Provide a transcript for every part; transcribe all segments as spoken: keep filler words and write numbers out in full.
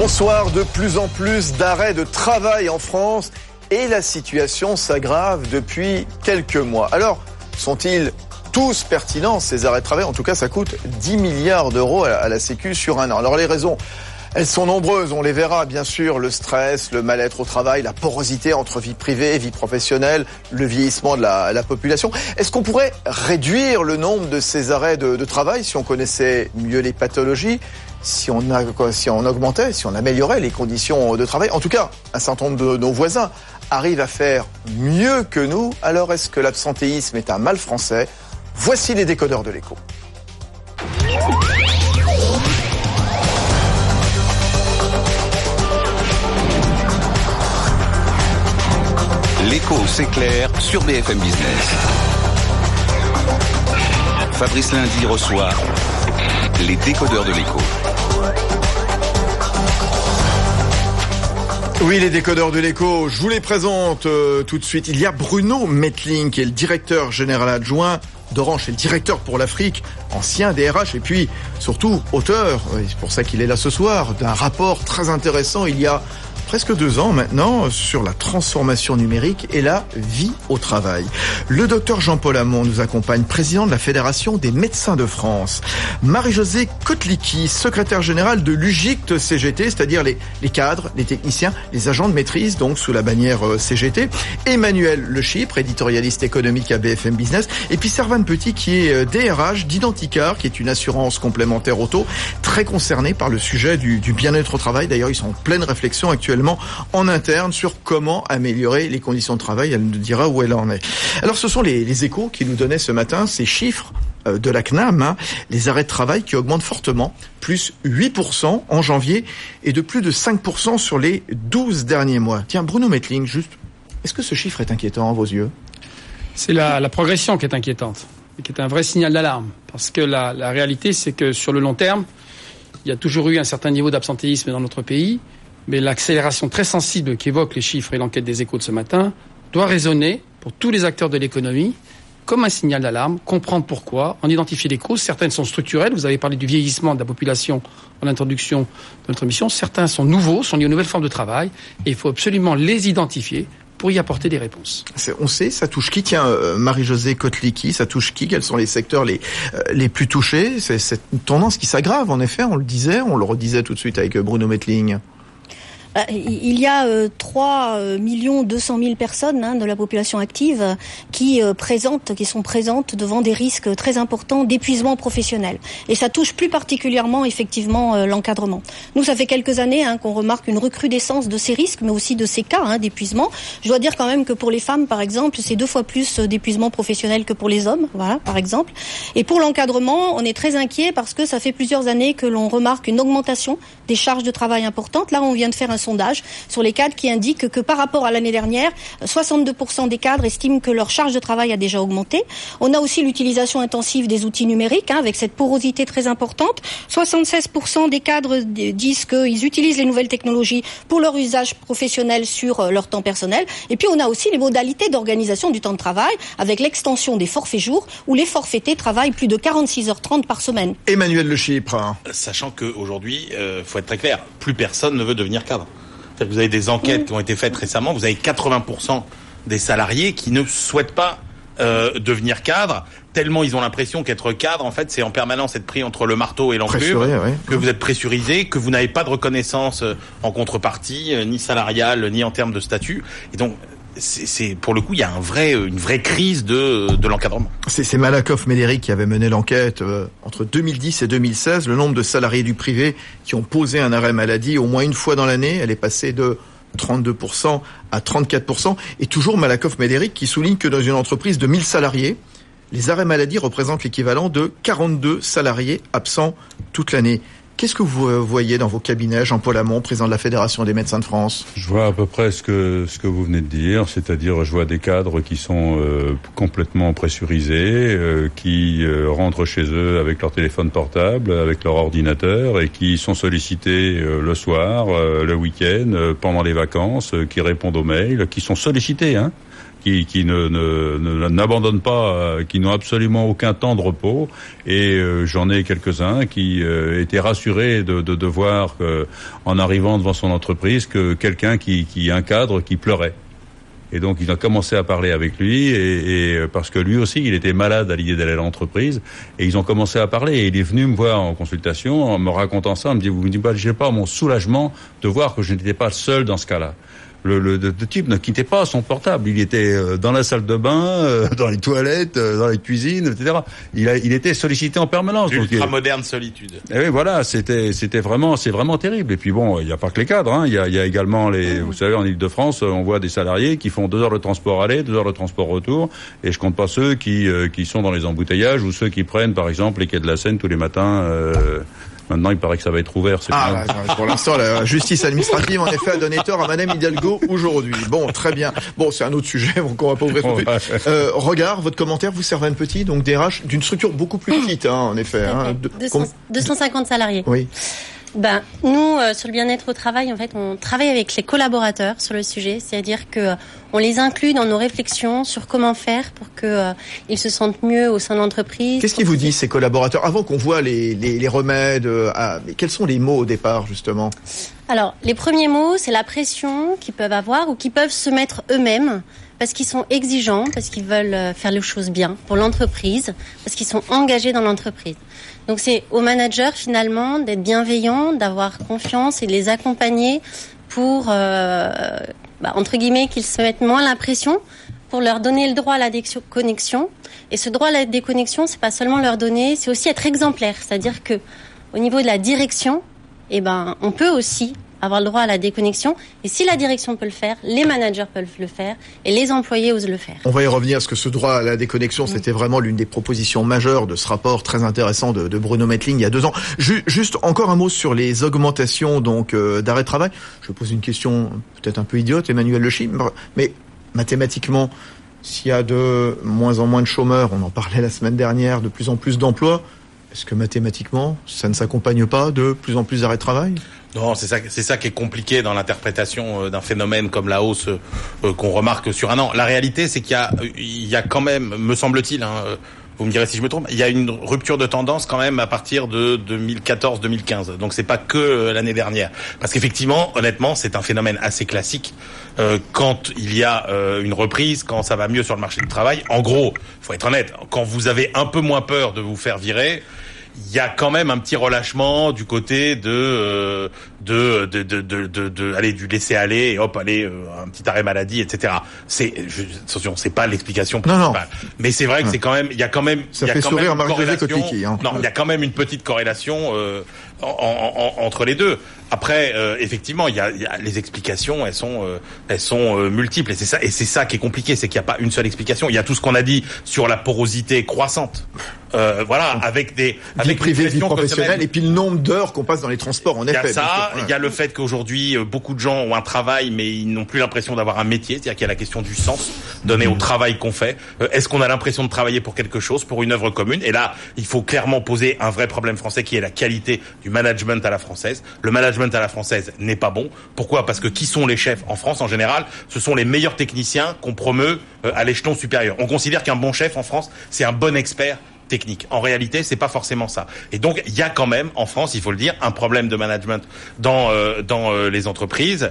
Bonsoir. De plus en plus d'arrêts de travail en France et la situation s'aggrave depuis quelques mois. Alors, sont-ils tous pertinents ces arrêts de travail? En tout cas, ça coûte dix milliards d'euros à la Sécu sur un an. Alors les raisons, elles sont nombreuses, on les verra bien sûr, le stress, le mal-être au travail, la porosité entre vie privée et vie professionnelle, le vieillissement de la, la population. Est-ce qu'on pourrait réduire le nombre de ces arrêts de, de travail si on connaissait mieux les pathologies, si on, a, si on augmentait, si on améliorait les conditions de travail? En tout cas, un certain nombre de nos voisins arrivent à faire mieux que nous. Alors est-ce que l'absentéisme est un mal français? Voici les décodeurs de l'écho. L'écho s'éclaire sur B F M Business. Fabrice Lundi reçoit les décodeurs de l'écho. Oui, les décodeurs de l'écho, je vous les présente euh, tout de suite. Il y a Bruno Mettling, qui est le directeur général adjoint d'Orange, et le directeur pour l'Afrique, ancien D R H, et puis surtout auteur, c'est pour ça qu'il est là ce soir, d'un rapport très intéressant il y a presque deux ans maintenant sur la transformation numérique et la vie au travail. Le docteur Jean-Paul Hamon nous accompagne, président de la Fédération des médecins de France. Marie-Josée Kotlicki, secrétaire générale de l'U G I C T C G T, c'est-à-dire les, les cadres, les techniciens, les agents de maîtrise, donc sous la bannière C G T. Emmanuel Le Chypre, éditorialiste économique à B F M Business. Et puis Servane Petit, qui est D R H d'Identicar, qui est une assurance complémentaire auto, très concernée par le sujet du, du bien-être au travail. D'ailleurs, ils sont en pleine réflexion actuellement en interne sur comment améliorer les conditions de travail. Elle nous dira où elle en est. Alors ce sont les, les échos qui nous donnaient ce matin ces chiffres euh, de la C N A M, hein, les arrêts de travail qui augmentent fortement, plus huit pour cent en janvier et de plus de cinq pour cent sur les douze derniers mois. Tiens, Bruno Mettling, juste, est-ce que ce chiffre est inquiétant à vos yeux? C'est la, la progression qui est inquiétante, et qui est un vrai signal d'alarme, parce que la, la réalité, c'est que sur le long terme, il y a toujours eu un certain niveau d'absentéisme dans notre pays, mais l'accélération très sensible qu'évoquent les chiffres et l'enquête des Échos de ce matin doit résonner pour tous les acteurs de l'économie comme un signal d'alarme, comprendre pourquoi, en identifier les causes. Certaines sont structurelles, vous avez parlé du vieillissement de la population en introduction de notre émission, certains sont nouveaux, sont liés aux nouvelles formes de travail, et il faut absolument les identifier pour y apporter des réponses. C'est, on sait, ça touche qui? Tiens, euh, Marie-Josée Kotlicki, ça touche qui? Quels sont les secteurs les, euh, les plus touchés? C'est, c'est une tendance qui s'aggrave, en effet, on le disait, on le redisait tout de suite avec Bruno Mettling. Il y a euh, trois millions deux cent mille personnes hein, de la population active euh, qui euh, présentent, qui sont présentes devant des risques très importants d'épuisement professionnel. Et ça touche plus particulièrement effectivement euh, l'encadrement. Nous, ça fait quelques années hein, qu'on remarque une recrudescence de ces risques, mais aussi de ces cas hein, d'épuisement. Je dois dire quand même que pour les femmes, par exemple, c'est deux fois plus d'épuisement professionnel que pour les hommes, voilà, par exemple. Et pour l'encadrement, on est très inquiet parce que ça fait plusieurs années que l'on remarque une augmentation des charges de travail importantes. Là, on vient de faire un sondage sur les cadres qui indique que par rapport à l'année dernière, soixante-deux pour cent des cadres estiment que leur charge de travail a déjà augmenté. On a aussi l'utilisation intensive des outils numériques, hein, avec cette porosité très importante. soixante-seize pour cent des cadres disent qu'ils utilisent les nouvelles technologies pour leur usage professionnel sur leur temps personnel. Et puis on a aussi les modalités d'organisation du temps de travail, avec l'extension des forfaits jours, où les forfaités travaillent plus de quarante-six heures trente par semaine. Emmanuel Le Chypre. Sachant qu'aujourd'hui, il euh, faut être très clair, plus personne ne veut devenir cadre. C'est-à-dire que vous avez des enquêtes qui ont été faites récemment, vous avez quatre-vingts pour cent des salariés qui ne souhaitent pas euh, devenir cadre, tellement ils ont l'impression qu'être cadre, en fait, c'est en permanence être pris entre le marteau et l'enclume, ouais. que vous êtes pressurisé, que vous n'avez pas de reconnaissance en contrepartie, ni salariale, ni en termes de statut. Et donc, c'est, c'est pour le coup, il y a un vrai, une vraie crise de, de l'encadrement. C'est, c'est Malakoff Médéric qui avait mené l'enquête euh, entre deux mille dix et deux mille seize. Le nombre de salariés du privé qui ont posé un arrêt maladie au moins une fois dans l'année, elle est passée de trente-deux pour cent à trente-quatre pour cent. Et toujours Malakoff Médéric qui souligne que dans une entreprise de mille salariés, les arrêts maladie représentent l'équivalent de quarante-deux salariés absents toute l'année. Qu'est-ce que vous voyez dans vos cabinets, Jean-Paul Hamon, président de la Fédération des médecins de France? Je vois à peu près ce que ce que vous venez de dire, c'est-à-dire je vois des cadres qui sont euh, complètement pressurisés, euh, qui euh, rentrent chez eux avec leur téléphone portable, avec leur ordinateur, et qui sont sollicités euh, le soir, euh, le week-end, euh, pendant les vacances, euh, qui répondent aux mails, qui sont sollicités, hein. qui, qui ne, ne, ne n'abandonnent pas, euh, qui n'ont absolument aucun temps de repos. Et euh, j'en ai quelques-uns qui euh, étaient rassurés de, de, de voir que, en arrivant devant son entreprise, que quelqu'un qui, qui un cadre qui pleurait. Et donc, il a commencé à parler avec lui, et, et parce que lui aussi, il était malade à l'idée d'aller à l'entreprise, et ils ont commencé à parler. Et il est venu me voir en consultation, en me racontant ça, en me dit, vous ne dites pas mon soulagement de voir que je n'étais pas seul dans ce cas-là. Le, le, le type ne quittait pas son portable. Il était euh, dans la salle de bain, euh, dans les toilettes, euh, dans les cuisines, et cetera. Il, a, il était sollicité en permanence. Ultra moderne solitude. Et oui, voilà, c'était, c'était vraiment, c'est vraiment terrible. Et puis bon, il n'y a pas que les cadres. Hein. Il y a, il y a également les, vous savez, en Île-de-France, on voit des salariés qui font deux heures de transport aller, deux heures de transport retour. Et je compte pas ceux qui, euh, qui sont dans les embouteillages ou ceux qui prennent, par exemple, les quais de la Seine tous les matins. Euh, Maintenant, il paraît que ça va être ouvert. C'est ah, bien. Pour l'instant, la justice administrative, en effet, a donné tort à Madame Hidalgo aujourd'hui. Bon, très bien. Bon, c'est un autre sujet, donc on va pas ouvrir tout de suite. Euh, regard, votre commentaire, vous servez un petit, donc D R H, d'une structure beaucoup plus petite, hein, en effet. Hein, de, deux cents, deux cent cinquante salariés. Oui. Ben, nous, euh, sur le bien-être au travail, en fait, on travaille avec les collaborateurs sur le sujet, c'est-à-dire que euh, on les inclut dans nos réflexions sur comment faire pour que euh, ils se sentent mieux au sein de l'entreprise. Qu'est-ce qu'ils vous disent, ces collaborateurs, avant qu'on voit les, les, les remèdes euh, à... Quels sont les mots au départ, justement? Alors, les premiers mots, c'est la pression qu'ils peuvent avoir ou qu'ils peuvent se mettre eux-mêmes, parce qu'ils sont exigeants, parce qu'ils veulent faire les choses bien pour l'entreprise, parce qu'ils sont engagés dans l'entreprise. Donc c'est aux managers finalement d'être bienveillants, d'avoir confiance et de les accompagner pour, euh, bah, entre guillemets, qu'ils se mettent moins la pression, pour leur donner le droit à la déconnexion. Et ce droit à la déconnexion, c'est pas seulement leur donner, c'est aussi être exemplaire. C'est-à-dire que au niveau de la direction, eh ben, on peut aussi avoir le droit à la déconnexion. Et si la direction peut le faire, les managers peuvent le faire et les employés osent le faire. On va y revenir, parce que ce droit à la déconnexion, mmh. c'était vraiment l'une des propositions majeures de ce rapport très intéressant de, de Bruno Mettling il y a deux ans. Ju- juste encore un mot sur les augmentations donc euh, d'arrêt de travail. Je pose une question peut-être un peu idiote, Emmanuel Le Chimbre, mais mathématiquement, s'il y a de moins en moins de chômeurs, on en parlait la semaine dernière, de plus en plus d'emplois, est-ce que mathématiquement, ça ne s'accompagne pas de plus en plus d'arrêts de travail ? Non, c'est ça, c'est ça qui est compliqué dans l'interprétation d'un phénomène comme la hausse euh, qu'on remarque sur un an. La réalité, c'est qu'il y a, il y a quand même, me semble-t-il, hein, vous me direz si je me trompe, il y a une rupture de tendance quand même à partir de deux mille quatorze deux mille quinze. Donc c'est pas que l'année dernière, parce qu'effectivement, honnêtement, c'est un phénomène assez classique. Euh, quand il y a euh, une reprise, quand ça va mieux sur le marché du travail, en gros, faut être honnête, quand vous avez un peu moins peur de vous faire virer, il y a quand même un petit relâchement du côté de euh, de, de de de de de aller du laisser aller et hop aller euh, un petit arrêt maladie, et cetera. C'est je, attention, c'est pas l'explication principale, non, non. mais c'est vrai que ouais. c'est quand même il y a quand même ça il y a fait quand sourire même une corrélation. Hein. Non, il y a quand même une petite corrélation euh, en, en, en, entre les deux. Après, euh, effectivement, il y a, il y a les explications, elles sont, euh, elles sont euh, multiples, et c'est ça, et c'est ça qui est compliqué, c'est qu'il n'y a pas une seule explication. Il y a tout ce qu'on a dit sur la porosité croissante, euh, voilà, avec des, avec vie privée, vie professionnelle, et puis le nombre d'heures qu'on passe dans les transports. En effet, il y a ça, il ouais. y a le fait qu'aujourd'hui beaucoup de gens ont un travail, mais ils n'ont plus l'impression d'avoir un métier, c'est-à-dire qu'il y a la question du sens donné mmh. au travail qu'on fait. Euh, est-ce qu'on a l'impression de travailler pour quelque chose, pour une œuvre commune? Et là, il faut clairement poser un vrai problème français qui est la qualité du management à la française. Le management à la française n'est pas bon. Pourquoi? Parce que qui sont les chefs en France en général? Ce sont les meilleurs techniciens qu'on promeut euh, à l'échelon supérieur. On considère qu'un bon chef en France, c'est un bon expert technique. En réalité, c'est pas forcément ça. Et donc, il y a quand même, en France, il faut le dire, un problème de management dans euh, dans euh, les entreprises.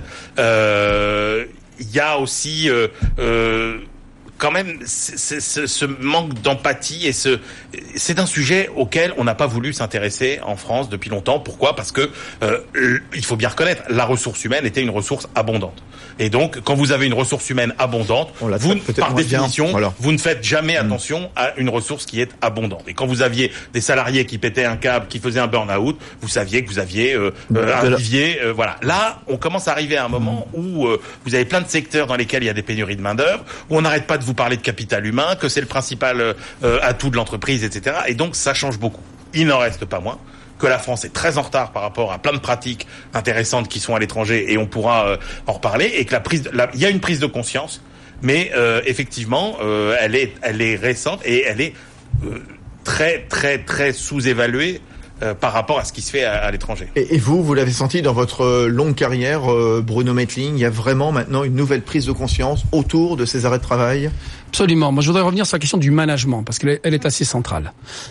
Euh, il y a aussi euh, euh, quand même ce, ce, ce manque d'empathie, et ce c'est un sujet auquel on n'a pas voulu s'intéresser en France depuis longtemps. Pourquoi? Parce que euh, il faut bien reconnaître, la ressource humaine était une ressource abondante. Et donc, quand vous avez une ressource humaine abondante, vous, par définition, voilà. vous ne faites jamais mmh. attention à une ressource qui est abondante. Et quand vous aviez des salariés qui pétaient un câble, qui faisaient un burn-out, vous saviez que vous aviez euh, euh, un vivier. Euh, voilà. Là, on commence à arriver à un moment mmh. où euh, vous avez plein de secteurs dans lesquels il y a des pénuries de main-d'œuvre, où on n'arrête pas de vous parler de capital humain, que c'est le principal euh, atout de l'entreprise, et cetera. Et donc, ça change beaucoup. Il n'en reste pas moins que la France est très en retard par rapport à plein de pratiques intéressantes qui sont à l'étranger, et on pourra euh, en reparler, et que la prise, la, il y a une prise de conscience, mais euh, effectivement, euh, elle est, elle est récente, et elle est euh, très, très, très sous-évaluée euh, par rapport à ce qui se fait à, à l'étranger. Et, et vous, vous l'avez senti dans votre longue carrière, euh, Bruno Mettling, il y a vraiment maintenant une nouvelle prise de conscience autour de ces arrêts de travail? Absolument. Moi, je voudrais revenir sur la question du management, parce qu'elle elle est assez centrale.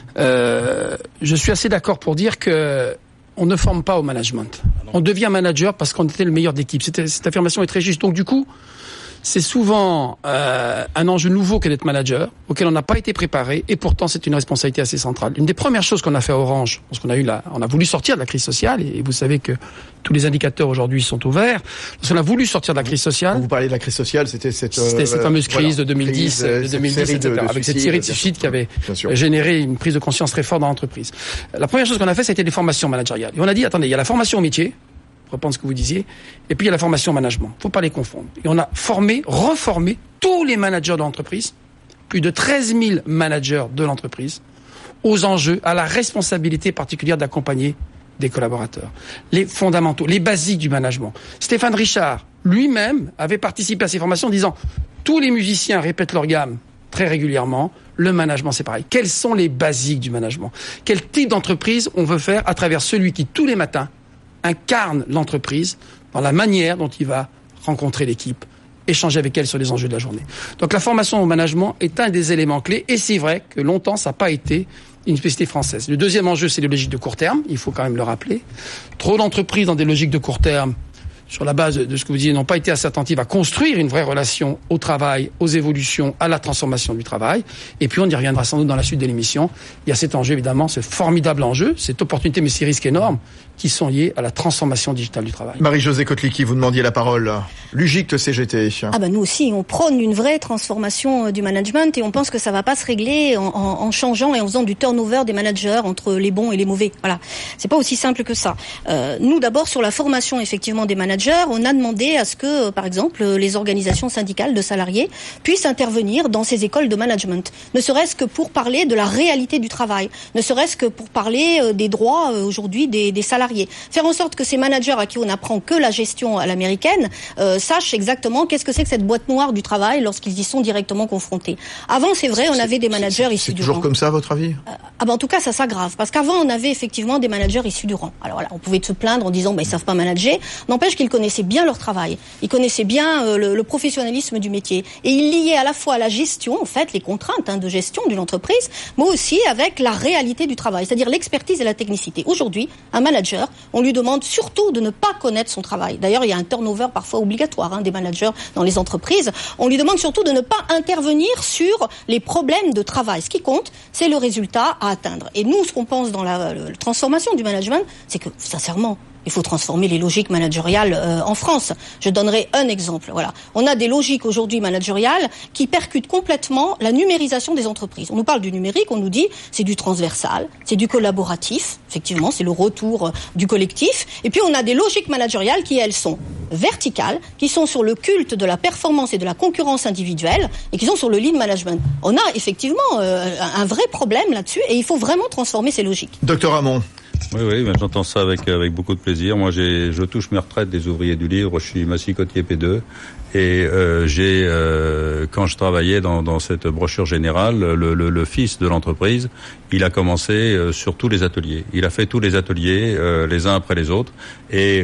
Euh, je suis assez d'accord pour dire que on ne forme pas au management. On devient manager parce qu'on était le meilleur d'équipe. Cette, cette affirmation est très juste. Donc, du coup, c'est souvent euh, un enjeu nouveau qu'est d'être manager, auquel on n'a pas été préparé, et pourtant c'est une responsabilité assez centrale. Une des premières choses qu'on a fait à Orange, parce qu'on a eu la, on a voulu sortir de la crise sociale, et vous savez que tous les indicateurs aujourd'hui sont ouverts. Lorsqu'on a voulu sortir de la crise sociale, quand vous parlez de la crise sociale, c'était cette, euh, c'était cette fameuse crise voilà, de deux mille dix, crise, de deux mille dix, et cetera, de, de avec suicide, cette série de suicides qui avait généré une prise de conscience très forte dans l'entreprise. La première chose qu'on a fait, c'était des formations managériales. Et on a dit, attendez, il y a la formation au métier, reprendre ce que vous disiez, et puis il y a la formation au management. Faut pas les confondre. Et on a formé, reformé tous les managers de l'entreprise, plus de treize mille managers de l'entreprise, aux enjeux, à la responsabilité particulière d'accompagner des collaborateurs. Les fondamentaux, les basiques du management. Stéphane Richard, lui-même, avait participé à ces formations en disant tous les musiciens répètent leur gamme très régulièrement, le management c'est pareil. Quels sont les basiques du management? Quel type d'entreprise on veut faire à travers celui qui, tous les matins, incarne l'entreprise dans la manière dont il va rencontrer l'équipe, échanger avec elle sur les enjeux de la journée. Donc la formation au management est un des éléments clés, et c'est vrai que longtemps ça n'a pas été une spécificité française. Le deuxième enjeu, c'est les logiques de court terme, il faut quand même le rappeler. Trop d'entreprises dans des logiques de court terme, sur la base de ce que vous disiez, n'ont pas été assez attentives à construire une vraie relation au travail, aux évolutions, à la transformation du travail. Et puis on y reviendra sans doute dans la suite de l'émission. Il y a cet enjeu, évidemment, ce formidable enjeu, cette opportunité, mais ces risques énormes, qui sont liés à la transformation digitale du travail. Marie-Josée Kotlicki, vous demandiez la parole. L'UGICT C G T. Ah ben nous aussi, on prône une vraie transformation du management, et on pense que ça va pas se régler en, en, en changeant et en faisant du turnover des managers entre les bons et les mauvais. Voilà, c'est pas aussi simple que ça. Euh, nous d'abord sur la formation effectivement des managers, on a demandé à ce que, par exemple, les organisations syndicales de salariés puissent intervenir dans ces écoles de management, ne serait-ce que pour parler de la réalité du travail, ne serait-ce que pour parler des droits aujourd'hui des, des salariés. Faire en sorte que ces managers à qui on apprend que la gestion à l'américaine euh, sachent exactement qu'est-ce que c'est que cette boîte noire du travail lorsqu'ils y sont directement confrontés. Avant, c'est vrai, on avait des managers issus du rang. C'est toujours comme ça, à votre avis? euh, ah ben, En tout cas, ça s'aggrave. Parce qu'avant, on avait effectivement des managers issus du rang. Alors là, on pouvait se plaindre en disant bah, ils savent pas manager. N'empêche qu'ils connaissaient bien leur travail. Ils connaissaient bien euh, le, le professionnalisme du métier. Et ils liaient à la fois la gestion, en fait, les contraintes hein, de gestion d'une entreprise, mais aussi avec la réalité du travail, c'est-à-dire l'expertise et la technicité. Aujourd'hui, un manager, on lui demande surtout de ne pas connaître son travail. D'ailleurs, il y a un turnover parfois obligatoire hein, des managers dans les entreprises. On lui demande surtout de ne pas intervenir sur les problèmes de travail. Ce qui compte, c'est le résultat à atteindre. Et nous, ce qu'on pense dans la, la transformation du management, c'est que, sincèrement, il faut transformer les logiques managériales euh, en France. Je donnerai un exemple. Voilà, on a des logiques aujourd'hui managériales qui percutent complètement la numérisation des entreprises. On nous parle du numérique, on nous dit c'est du transversal, c'est du collaboratif. Effectivement, c'est le retour euh, du collectif. Et puis on a des logiques managériales qui elles sont verticales, qui sont sur le culte de la performance et de la concurrence individuelle, et qui sont sur le lean management. On a effectivement euh, un vrai problème là-dessus, et il faut vraiment transformer ces logiques. Docteur Hamon. Oui, oui, ben j'entends ça avec avec beaucoup de plaisir. Moi, j'ai, je touche mes retraites des ouvriers du livre. Je suis massicotier P deux, et euh, j'ai, euh, quand je travaillais dans dans cette brochure générale, le, le, le fils de l'entreprise, il a commencé euh, sur tous les ateliers. Il a fait tous les ateliers euh, les uns après les autres, et,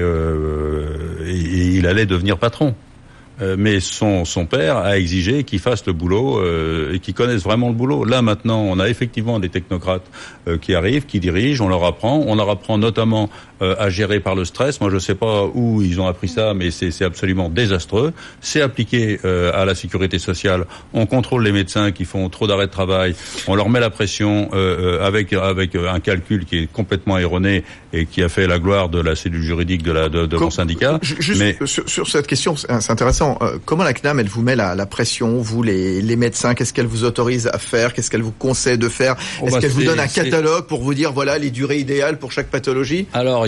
euh, et il allait devenir patron. Mais son son père a exigé qu'il fasse le boulot euh, et qu'il connaisse vraiment le boulot. Là maintenant, on a effectivement des technocrates euh, qui arrivent, qui dirigent, on leur apprend, on leur apprend notamment euh, à gérer par le stress. Moi, je sais pas où ils ont appris ça, mais c'est c'est absolument désastreux. C'est appliqué euh, à la sécurité sociale. On contrôle les médecins qui font trop d'arrêts de travail. On leur met la pression euh, avec avec un calcul qui est complètement erroné et qui a fait la gloire de la cellule juridique de la de, de mon syndicat. Juste mais sur, sur cette question, c'est intéressant. Euh, comment la C N A M, elle vous met la, la pression, vous les, les médecins, qu'est-ce qu'elle vous autorise à faire, qu'est-ce qu'elle vous conseille de faire, oh est-ce bah qu'elle vous donne un c'est... catalogue pour vous dire voilà les durées idéales pour chaque pathologie? Alors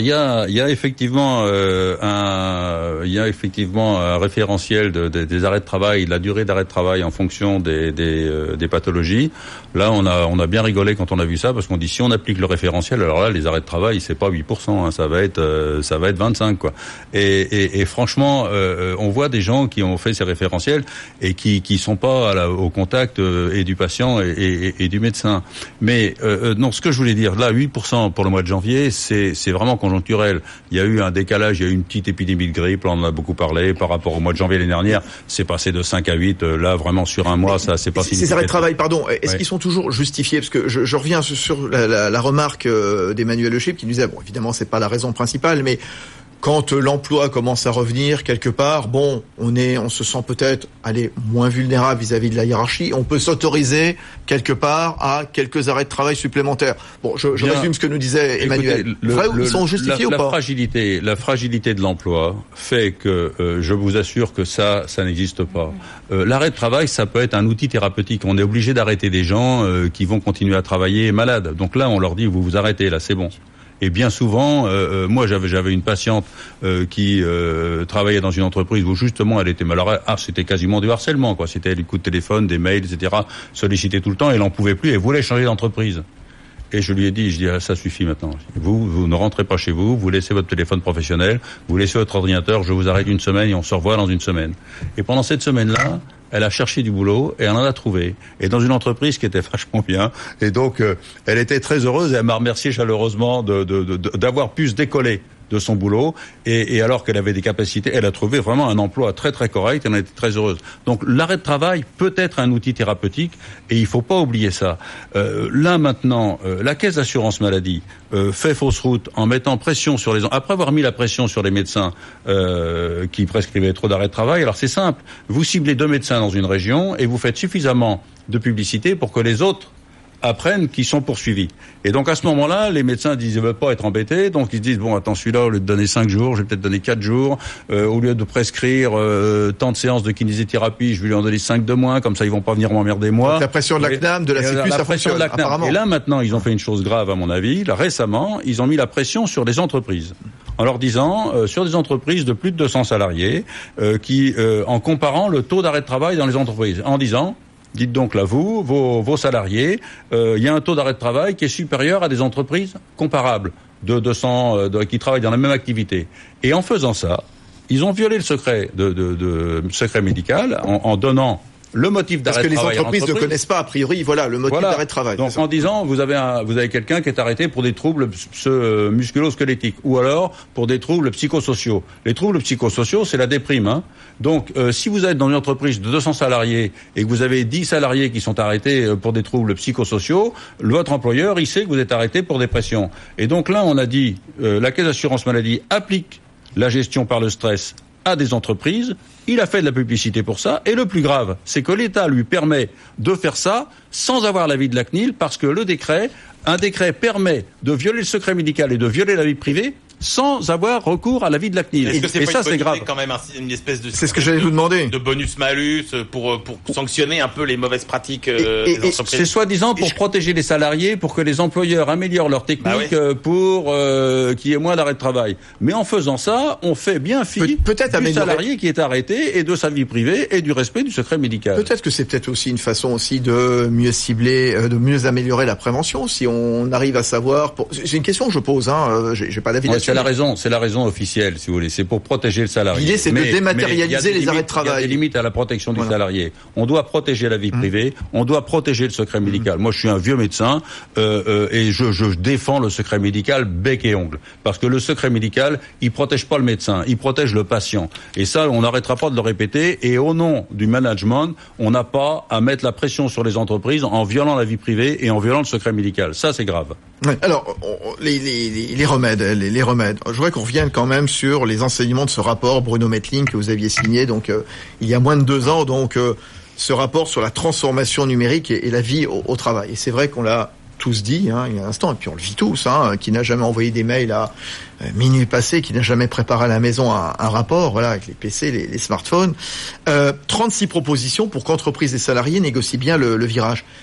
il y a, il y a effectivement euh, un, il y a effectivement un référentiel de, de, des arrêts de travail, de la durée d'arrêt de travail en fonction des, des, euh, des pathologies. Là, on a, on a bien rigolé quand on a vu ça, parce qu'on dit si on applique le référentiel, alors là, les arrêts de travail, c'est pas huit pour cent, hein, ça va être, euh, ça va être vingt-cinq, quoi. Et, et, et franchement, euh, on voit des gens qui ont fait ces référentiels et qui, qui sont pas à la, au contact euh, et du patient et, et, et du médecin. Mais euh, non, ce que je voulais dire, là, huit pour cent pour le mois de janvier, c'est, c'est vraiment conjoncturel. Il y a eu un décalage, il y a eu une petite épidémie de grippe, là, on en a beaucoup parlé, par rapport au mois de janvier l'année dernière, c'est passé de cinq à huit, là, vraiment sur un mois, ça, c'est pas significatif. Ces arrêts de travail, pardon, est-ce ouais. qu'ils sont toujours justifiés? Parce que je, je reviens sur la, la, la remarque d'Emmanuel Le Chip qui disait, bon, évidemment, c'est pas la raison principale, mais quand l'emploi commence à revenir quelque part, bon, on est, on se sent peut-être, allez, moins vulnérable vis-à-vis de la hiérarchie. On peut s'autoriser quelque part à quelques arrêts de travail supplémentaires. Bon, je, je résume ce que nous disait Emmanuel. Écoutez, le, Vrai, le, ils sont justifiés la, ou la pas? fragilité, la fragilité de l'emploi fait que euh, je vous assure que ça, ça n'existe pas. Euh, l'arrêt de travail, ça peut être un outil thérapeutique. On est obligé d'arrêter des gens euh, qui vont continuer à travailler malades. Donc là, on leur dit vous vous arrêtez, là, c'est bon. Et bien souvent, euh, moi j'avais j'avais une patiente euh, qui euh, travaillait dans une entreprise où justement elle était malade. Ah, c'était quasiment du harcèlement, quoi. C'était des coups de téléphone, des mails, et cetera. Sollicité tout le temps. Elle en pouvait plus. Elle voulait changer d'entreprise. Et je lui ai dit, je dis, ah, ça suffit maintenant. Vous, vous ne rentrez pas chez vous. Vous laissez votre téléphone professionnel. Vous laissez votre ordinateur. Je vous arrête une semaine et on se revoit dans une semaine. Et pendant cette semaine-là, elle a cherché du boulot et elle en a trouvé. Et dans une entreprise qui était vachement bien. Et donc, euh, elle était très heureuse et elle m'a remercié chaleureusement de, de, de, d'avoir pu se décoller de son boulot. Et, et alors qu'elle avait des capacités, elle a trouvé vraiment un emploi très très correct. Elle en était très heureuse. Donc, l'arrêt de travail peut être un outil thérapeutique et il faut pas oublier ça. Euh, là maintenant, euh, la Caisse d'assurance maladie euh, fait fausse route en mettant pression sur les... Après avoir mis la pression sur les médecins euh, qui prescrivaient trop d'arrêt de travail, alors c'est simple. Vous ciblez deux médecins dans une région et vous faites suffisamment de publicité pour que les autres apprennent qu'ils sont poursuivis. Et donc à ce moment-là, les médecins disent ils veulent pas être embêtés, donc ils se disent bon attends celui-là au lieu de donner cinq jours, je vais peut-être donner quatre jours, euh, au lieu de prescrire euh, tant de séances de kinésithérapie, je vais lui en donner cinq de moins, comme ça ils vont pas venir m'emmerder moi. Donc la pression de la C N A M, de la Sécu, ça fonctionne apparemment. Et là maintenant ils ont fait une chose grave à mon avis. Là récemment ils ont mis la pression sur les entreprises en leur disant euh, sur des entreprises de plus de deux cents salariés euh, qui euh, en comparant le taux d'arrêt de travail dans les entreprises, en disant dites donc là, vous, vos, vos salariés, euh, il y a un taux d'arrêt de travail qui est supérieur à des entreprises comparables de deux cents euh, de, qui travaillent dans la même activité. Et en faisant ça, ils ont violé le secret de, de, de secret médical en, en donnant le motif d'arrêt de travail. Parce que les entreprises ne connaissent pas, a priori, voilà, le motif voilà. d'arrêt de travail. Donc, en disant, vous avez un, vous avez quelqu'un qui est arrêté pour des troubles euh, musculo-squelettiques, ou alors pour des troubles psychosociaux. Les troubles psychosociaux, c'est la déprime, hein. Donc, euh, si vous êtes dans une entreprise de deux cents salariés et que vous avez dix salariés qui sont arrêtés pour des troubles psychosociaux, votre employeur, il sait que vous êtes arrêté pour dépression. Et donc là, on a dit, euh, la Caisse d'assurance maladie applique la gestion par le stress à des entreprises, il a fait de la publicité pour ça, et le plus grave, c'est que l'État lui permet de faire ça sans avoir l'avis de la C N I L, parce que le décret, un décret permet de violer le secret médical et de violer la vie privée sans avoir recours à l'avis de la C N I L. Est-ce que c'est et pas ça, une c'est grave. quand même un, une espèce de c'est ce que j'allais vous demander de bonus malus pour pour sanctionner un peu les mauvaises pratiques euh, et, et, des entreprises. C'est soi-disant pour je... protéger les salariés, pour que les employeurs améliorent leur technique, bah oui. pour euh, qu'il y ait moins d'arrêt de travail. Mais en faisant ça, on fait bien fi Pe peut-être du améliorer... salarié qui est arrêté et de sa vie privée et du respect du secret médical. Peut-être que c'est peut-être aussi une façon aussi de mieux cibler, de mieux améliorer la prévention, si on arrive à savoir. Pour... C'est une question que je pose, hein. J'ai, j'ai pas d'avis ouais, là-dessus. C'est la raison, c'est la raison officielle, si vous voulez. C'est pour protéger le salarié. L'idée, c'est mais, de dématérialiser les limites, arrêts de travail. Il y a des limites à la protection du voilà. salarié. On doit protéger la vie privée, mmh. on doit protéger le secret médical. Mmh. Moi, je suis un vieux médecin euh, euh, et je, je défends le secret médical bec et ongle, parce que le secret médical, il protège pas le médecin, il protège le patient. Et ça, on n'arrêtera pas de le répéter. Et au nom du management, on n'a pas à mettre la pression sur les entreprises en violant la vie privée et en violant le secret médical. Ça, c'est grave. Ouais. Alors, on, les, les, les remèdes, les, les remèdes. Je voudrais qu'on revienne quand même sur les enseignements de ce rapport Bruno Mettling que vous aviez signé donc euh, il y a moins de deux ans. Donc, euh, ce rapport sur la transformation numérique et, et la vie au, au travail. Et c'est vrai qu'on l'a tous dit, hein, il y a un instant, et puis on le vit tous, hein, qui n'a jamais envoyé des mails à euh, minuit passé, qui n'a jamais préparé à la maison un, un rapport, voilà, avec les P C, les, les smartphones. Euh, trente-six propositions pour qu'entreprises et salariés négocient bien le, le virage.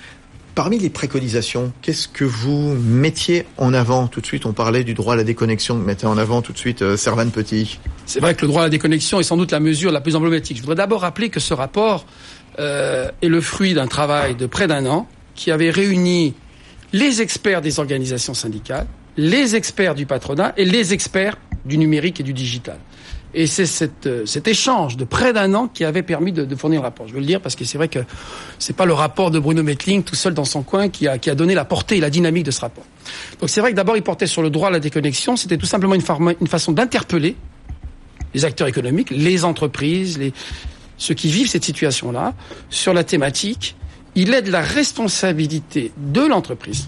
Parmi les préconisations, qu'est-ce que vous mettiez en avant tout de suite? On parlait du droit à la déconnexion, vous mettez en avant tout de suite euh, Servan Petit. C'est vrai que le droit à la déconnexion est sans doute la mesure la plus emblématique. Je voudrais d'abord rappeler que ce rapport euh, est le fruit d'un travail de près d'un an qui avait réuni les experts des organisations syndicales, les experts du patronat et les experts du numérique et du digital. Et c'est cette, euh, cet échange de près d'un an qui avait permis de, de fournir le rapport. Je veux le dire parce que c'est vrai que c'est pas le rapport de Bruno Mettling tout seul dans son coin qui a, qui a donné la portée et la dynamique de ce rapport. Donc c'est vrai que d'abord il portait sur le droit à la déconnexion. C'était tout simplement une, forma, une façon d'interpeller les acteurs économiques, les entreprises, les, ceux qui vivent cette situation-là, sur la thématique. Il est de la responsabilité de l'entreprise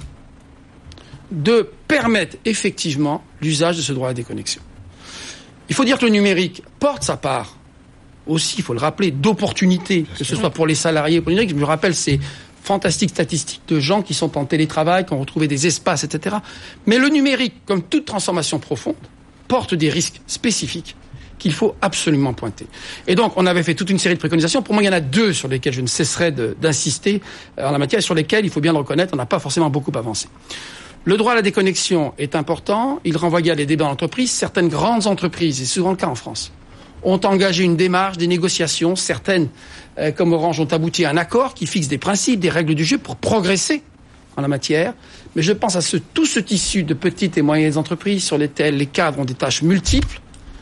de permettre effectivement l'usage de ce droit à la déconnexion. Il faut dire que le numérique porte sa part aussi, il faut le rappeler, d'opportunités, que ce soit pour les salariés ou pour le numérique. Je me rappelle ces fantastiques statistiques de gens qui sont en télétravail, qui ont retrouvé des espaces, et cetera. Mais le numérique, comme toute transformation profonde, porte des risques spécifiques qu'il faut absolument pointer. Et donc, on avait fait toute une série de préconisations. Pour moi, il y en a deux sur lesquelles je ne cesserai de, d'insister en la matière et sur lesquelles, il faut bien le reconnaître, on n'a pas forcément beaucoup avancé. Le droit à la déconnexion est important. Il renvoyait à des débats dans l'entreprise. Certaines grandes entreprises, et c'est souvent le cas en France, ont engagé une démarche, des négociations. Certaines, euh, comme Orange, ont abouti à un accord qui fixe des principes, des règles du jeu pour progresser en la matière. Mais je pense à ce, tout ce tissu de petites et moyennes entreprises sur lesquelles les cadres ont des tâches multiples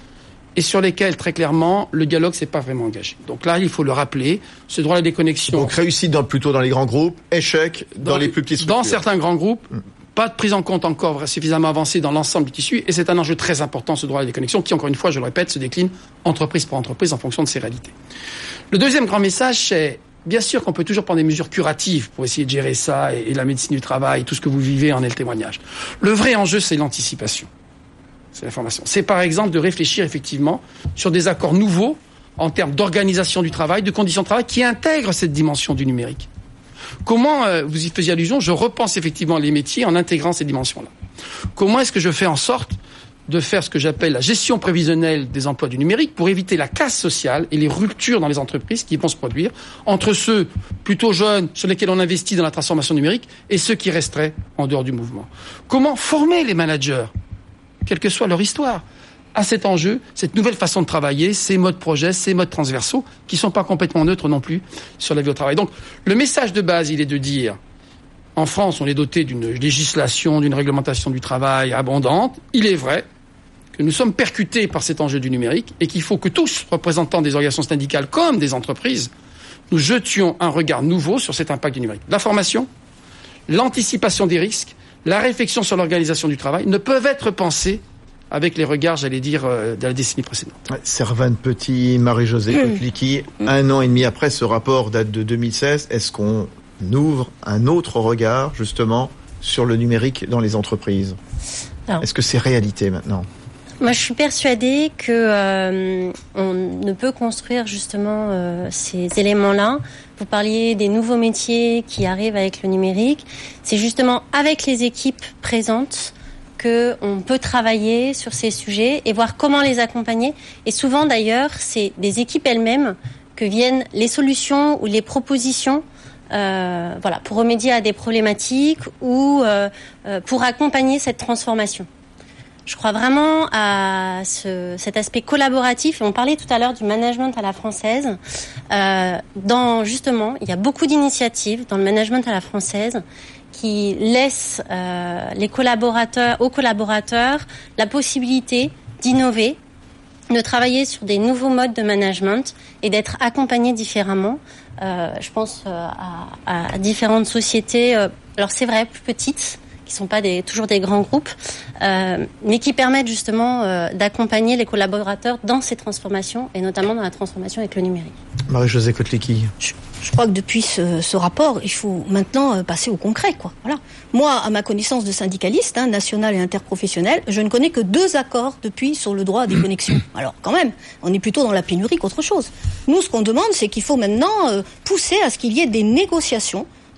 et sur lesquelles, très clairement, le dialogue s'est pas vraiment engagé. Donc là, il faut le rappeler, ce droit à la déconnexion... Donc réussite dans, plutôt dans les grands groupes, échec dans, dans les plus petites structures. Dans certains grands groupes... Mmh. Pas de prise en compte encore suffisamment avancée dans l'ensemble du tissu, et c'est un enjeu très important, ce droit à la déconnexion, qui, encore une fois, je le répète, se décline entreprise pour entreprise en fonction de ses réalités. Le deuxième grand message, c'est, bien sûr qu'on peut toujours prendre des mesures curatives pour essayer de gérer ça, et, et la médecine du travail, tout ce que vous vivez en est le témoignage. Le vrai enjeu, c'est l'anticipation. C'est la formation. C'est par exemple de réfléchir effectivement sur des accords nouveaux en termes d'organisation du travail, de conditions de travail, qui intègrent cette dimension du numérique. Comment, euh, vous y faisiez allusion, je repense effectivement les métiers en intégrant ces dimensions-là. Comment est-ce que je fais en sorte de faire ce que j'appelle la gestion prévisionnelle des emplois du numérique pour éviter la casse sociale et les ruptures dans les entreprises qui vont se produire entre ceux plutôt jeunes sur lesquels on investit dans la transformation numérique et ceux qui resteraient en dehors du mouvement. Comment former les managers, quelle que soit leur histoire, à cet enjeu, cette nouvelle façon de travailler, ces modes projets, ces modes transversaux, qui ne sont pas complètement neutres non plus sur la vie au travail. Donc, le message de base, il est de dire, en France, on est doté d'une législation, d'une réglementation du travail abondante. Il est vrai que nous sommes percutés par cet enjeu du numérique et qu'il faut que tous, représentants des organisations syndicales comme des entreprises, nous jetions un regard nouveau sur cet impact du numérique. La formation, l'anticipation des risques, la réflexion sur l'organisation du travail ne peuvent être pensées avec les regards, j'allais dire, euh, de la décennie précédente. Servan Petit, Marie-Josée Kotliki, mmh. un an et demi après, ce rapport date de deux mille seize. Est-ce qu'on ouvre un autre regard, justement, sur le numérique dans les entreprises? Alors, est-ce que c'est réalité maintenant? Moi, je suis persuadée que euh, on ne peut construire justement euh, ces éléments-là. Vous parliez des nouveaux métiers qui arrivent avec le numérique. C'est justement avec les équipes présentes que on peut travailler sur ces sujets et voir comment les accompagner. Et souvent, d'ailleurs, c'est des équipes elles-mêmes que viennent les solutions ou les propositions, euh, voilà, pour remédier à des problématiques ou euh, euh, pour accompagner cette transformation. Je crois vraiment à ce, cet aspect collaboratif. Et on parlait tout à l'heure du management à la française. Euh, dans justement, il y a beaucoup d'initiatives dans le management à la française qui laissent euh, les collaborateurs, aux collaborateurs la possibilité d'innover, de travailler sur des nouveaux modes de management et d'être accompagnés différemment. Euh, je pense euh, à, à différentes sociétés. Euh, alors c'est vrai, plus petites, qui sont pas des, toujours des grands groupes, euh, mais qui permettent justement euh, d'accompagner les collaborateurs dans ces transformations, et notamment dans la transformation avec le numérique. Marie-Josée Kotliki. Je, je crois que depuis ce, ce rapport, il faut maintenant euh, passer au concret, quoi. Voilà. Moi, à ma connaissance de syndicaliste, hein, national et interprofessionnel, je ne connais que deux accords depuis sur le droit à déconnexion. Alors, quand même, on est plutôt dans la pénurie qu'autre chose. Nous, ce qu'on demande, c'est qu'il faut maintenant euh, pousser à ce qu'il y ait des négociations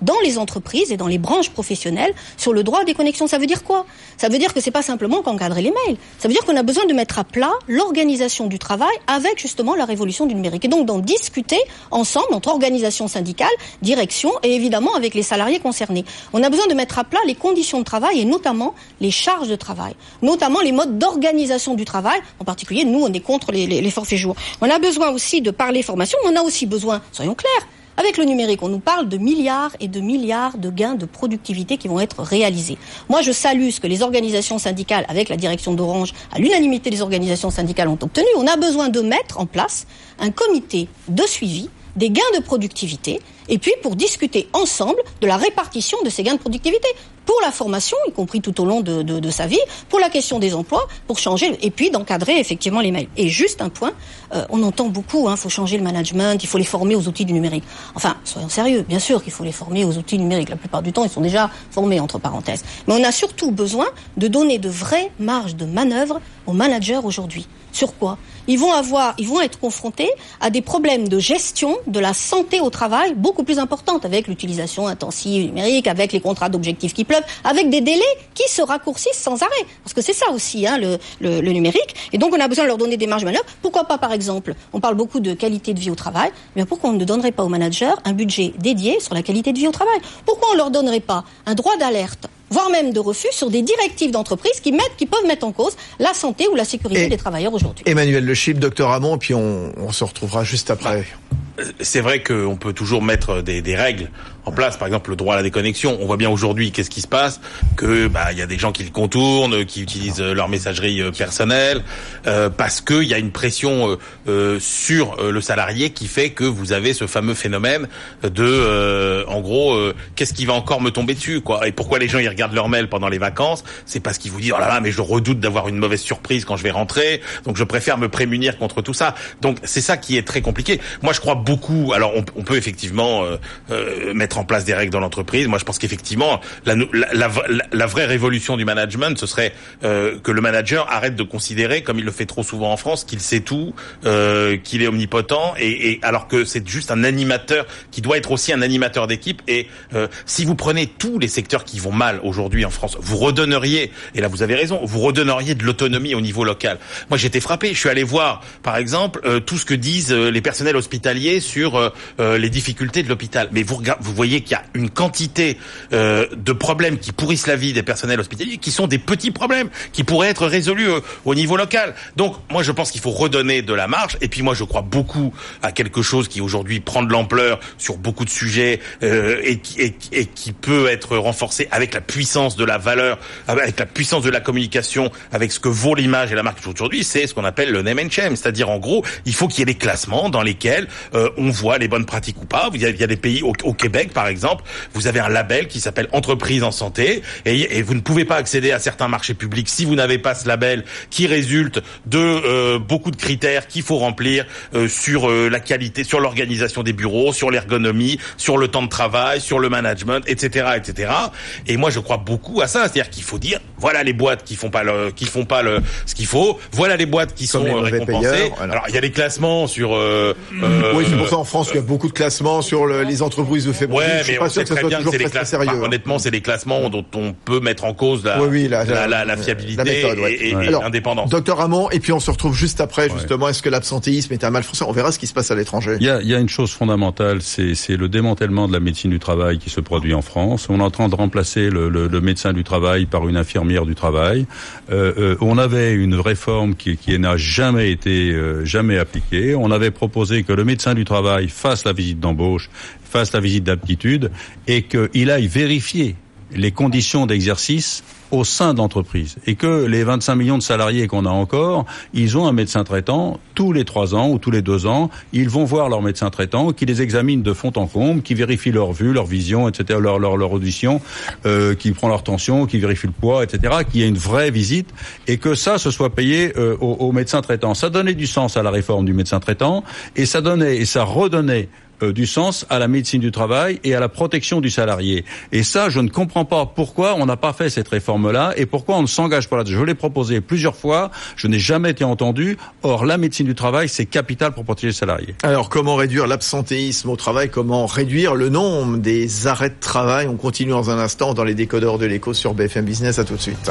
dans les entreprises et dans les branches professionnelles sur le droit à déconnexion. Ça veut dire quoi? Ça veut dire que c'est pas simplement qu'encadrer les mails. Ça veut dire qu'on a besoin de mettre à plat l'organisation du travail avec justement la révolution du numérique. Et donc d'en discuter ensemble entre organisations syndicales, direction et évidemment avec les salariés concernés. On a besoin de mettre à plat les conditions de travail et notamment les charges de travail, notamment les modes d'organisation du travail. En particulier, nous, on est contre les, les, les forfaits jours. On a besoin aussi de parler formation, mais on a aussi besoin, soyons clairs, avec le numérique, on nous parle de milliards et de milliards de gains de productivité qui vont être réalisés. Moi, je salue ce que les organisations syndicales, avec la direction d'Orange, à l'unanimité des organisations syndicales ont obtenu. On a besoin de mettre en place un comité de suivi des gains de productivité, et puis pour discuter ensemble de la répartition de ces gains de productivité, pour la formation, y compris tout au long de, de, de sa vie, pour la question des emplois, pour changer, et puis d'encadrer effectivement les mails. Et juste un point, euh, on entend beaucoup, il hein, faut changer le management, il faut les former aux outils du numérique. Enfin, soyons sérieux, bien sûr qu'il faut les former aux outils numériques. La plupart du temps, ils sont déjà formés, entre parenthèses. Mais on a surtout besoin de donner de vraies marges de manœuvre aux managers aujourd'hui. Sur quoi? Ils vont avoir, ils vont être confrontés à des problèmes de gestion de la santé au travail beaucoup plus importantes, avec l'utilisation intensive numérique, avec les contrats d'objectifs qui pleuvent, avec des délais qui se raccourcissent sans arrêt. Parce que c'est ça aussi, hein, le, le, le numérique. Et donc on a besoin de leur donner des marges de manœuvre. Pourquoi pas, par exemple, on parle beaucoup de qualité de vie au travail, mais pourquoi on ne donnerait pas aux managers un budget dédié sur la qualité de vie au travail? Pourquoi on leur donnerait pas un droit d'alerte, voire même de refus sur des directives d'entreprise qui mettent, qui peuvent mettre en cause la santé ou la sécurité et des travailleurs aujourd'hui? Emmanuel Le Chip, docteur Hamon, et puis on, on se retrouvera juste après. C'est vrai qu'on peut toujours mettre des, des règles en place, par exemple le droit à la déconnexion. On voit bien aujourd'hui qu'est-ce qui se passe, que bah il y a des gens qui le contournent, qui utilisent leur messagerie personnelle, euh, parce que il y a une pression euh, euh, sur euh, le salarié qui fait que vous avez ce fameux phénomène de, euh, en gros, euh, qu'est-ce qui va encore me tomber dessus, quoi. Et pourquoi les gens ils regardent leur mail pendant les vacances? C'est parce qu'ils vous disent oh là là, mais je redoute d'avoir une mauvaise surprise quand je vais rentrer, donc je préfère me prémunir contre tout ça. Donc c'est ça qui est très compliqué. Moi je crois beaucoup. Alors on, on peut effectivement euh, euh, mettre en place des règles dans l'entreprise. Moi, je pense qu'effectivement, la, la, la, la vraie révolution du management, ce serait euh, que le manager arrête de considérer, comme il le fait trop souvent en France, qu'il sait tout, euh, qu'il est omnipotent, et, et alors que c'est juste un animateur qui doit être aussi un animateur d'équipe. Et euh, si vous prenez tous les secteurs qui vont mal aujourd'hui en France, vous redonneriez, et là vous avez raison, vous redonneriez de l'autonomie au niveau local. Moi, j'étais frappé. Je suis allé voir, par exemple, euh, tout ce que disent euh, les personnels hospitaliers sur euh, euh, les difficultés de l'hôpital. Mais vous regardez, vous voyez qu'il y a une quantité euh, de problèmes qui pourrissent la vie des personnels hospitaliers, qui sont des petits problèmes, qui pourraient être résolus euh, au niveau local. Donc, moi, je pense qu'il faut redonner de la marge. Et puis, moi, je crois beaucoup à quelque chose qui, aujourd'hui, prend de l'ampleur sur beaucoup de sujets euh, et, et, et qui peut être renforcé avec la puissance de la valeur, avec la puissance de la communication, avec ce que vaut l'image et la marque aujourd'hui. C'est ce qu'on appelle le name and shame. C'est-à-dire, en gros, il faut qu'il y ait des classements dans lesquels euh, on voit les bonnes pratiques ou pas. Il y a, il y a des pays, au, au Québec, par exemple, vous avez un label qui s'appelle Entreprise en santé, et, et vous ne pouvez pas accéder à certains marchés publics si vous n'avez pas ce label, qui résulte de euh, beaucoup de critères qu'il faut remplir euh, sur euh, la qualité, sur l'organisation des bureaux, sur l'ergonomie, sur le temps de travail, sur le management, et cetera, et cetera. Et moi, je crois beaucoup à ça, c'est-à-dire qu'il faut dire, voilà les boîtes qui font pas le, qui font pas le, ce qu'il faut, voilà les boîtes qui Comme sont récompensées. Payeurs, alors. alors, il y a des classements sur. Euh, euh, oui, c'est pour ça en France qu'il y a beaucoup de classements sur le, les entreprises de faible. Ouais, mais on sait très bien que c'est les classements. Bah, honnêtement, c'est les classements dont on peut mettre en cause la, oui, oui, la, la, la, la fiabilité la méthode, ouais. et, et, ouais. et l'indépendance. Docteur Hamon, et puis on se retrouve juste après, justement. Ouais. Est-ce que l'absentéisme est un mal français? On verra ce qui se passe à l'étranger. Il y a, il y a une chose fondamentale, c'est, c'est le démantèlement de la médecine du travail qui se produit en France. On est en train de remplacer le, le, le médecin du travail par une infirmière du travail. Euh, euh, on avait une réforme qui, qui n'a jamais été euh, jamais appliquée. On avait proposé que le médecin du travail fasse la visite d'embauche, fasse la visite d'aptitude et qu'il aille vérifier les conditions d'exercice au sein de l'entreprise. Et que les vingt-cinq millions de salariés qu'on a encore, ils ont un médecin traitant tous les trois ans ou tous les deux ans. Ils vont voir leur médecin traitant qui les examine de fond en comble, qui vérifie leur vue, leur vision, et cetera, leur, leur, leur audition, euh, qui prend leur tension, qui vérifie le poids, et cetera, qu'il y ait une vraie visite et que ça, se soit payé euh, au, au médecin traitant. Ça donnait du sens à la réforme du médecin traitant et ça donnait et ça redonnait euh, du sens à la médecine du travail et à la protection du salarié. Et ça, je ne comprends pas pourquoi on n'a pas fait cette réforme-là et pourquoi on ne s'engage pas là. Je l'ai proposé plusieurs fois, je n'ai jamais été entendu. Or, la médecine du travail, c'est capital pour protéger les salariés. Alors, comment réduire l'absentéisme au travail? Comment réduire le nombre des arrêts de travail? On continue dans un instant dans les décodeurs de l'écho sur B F M Business. À tout de suite.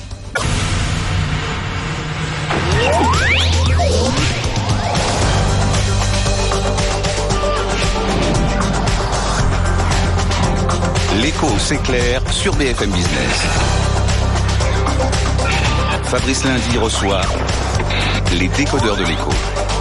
L'écho s'éclaire sur B F M Business. Fabrice Lundi reçoit les décodeurs de l'écho.